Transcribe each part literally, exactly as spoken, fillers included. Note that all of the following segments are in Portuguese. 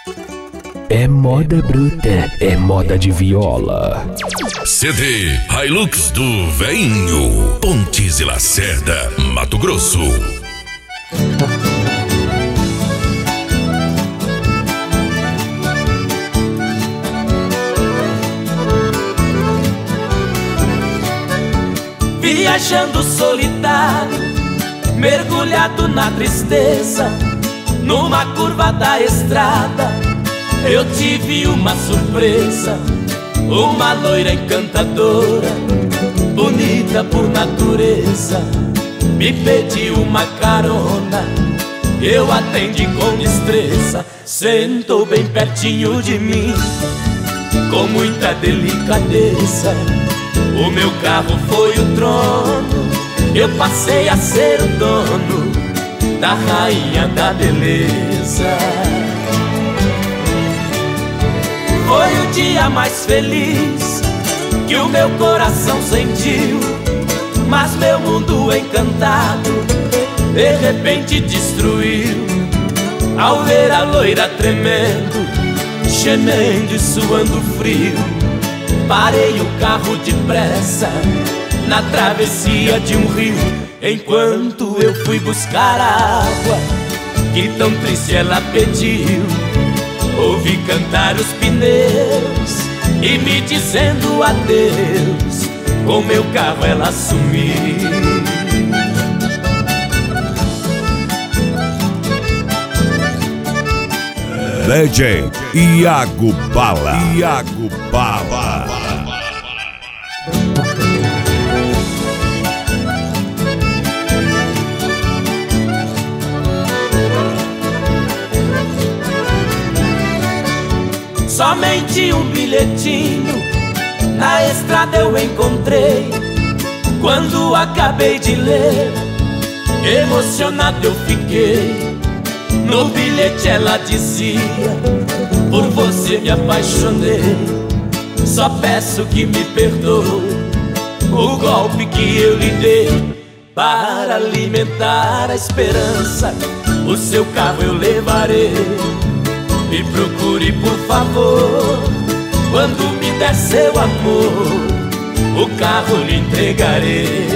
É moda bruta, é moda de viola. C D Hilux do Veinho, Pontes e Lacerda, Mato Grosso. Viajando solitário, mergulhado na tristeza, numa curva da estrada, eu tive uma surpresa. Uma loira encantadora, bonita por natureza, me pediu uma carona, eu atendi com destreza. Sentou bem pertinho de mim, com muita delicadeza. O meu carro foi o trono, eu passei a ser o dono da rainha da beleza. Foi o dia mais feliz que o meu coração sentiu, mas meu mundo encantado de repente destruiu. Ao ver a loira tremendo, gemendo e suando frio, parei o carro depressa na travessia de um rio. Enquanto eu fui buscar a água que tão triste ela pediu, ouvi cantar os pneus e me dizendo adeus. Com meu carro ela sumiu. D J Iago Bala. Iago Bala. Somente um bilhetinho na estrada eu encontrei. Quando acabei de ler, emocionado eu fiquei. No bilhete ela dizia: por você me apaixonei, só peço que me perdoe o golpe que eu lhe dei. Para alimentar a esperança, o seu carro eu levarei. Me procure por favor, quando me der seu amor, o carro lhe entregarei.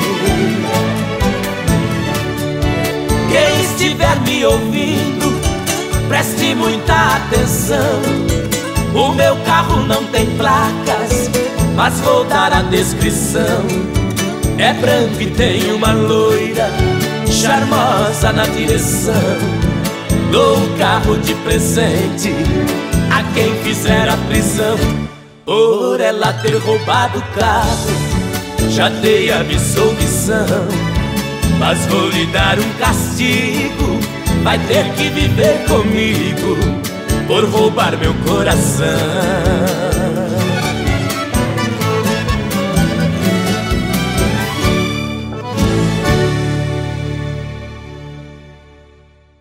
Quem estiver me ouvindo, preste muita atenção. O meu carro não tem placas, mas vou dar a descrição. É branco e tem uma loira charmosa na direção. Dou o carro de presente a quem fizer a prisão, por ela ter roubado o carro. Já dei a absolvição, mas vou lhe dar um castigo. Vai ter que viver comigo por roubar meu coração.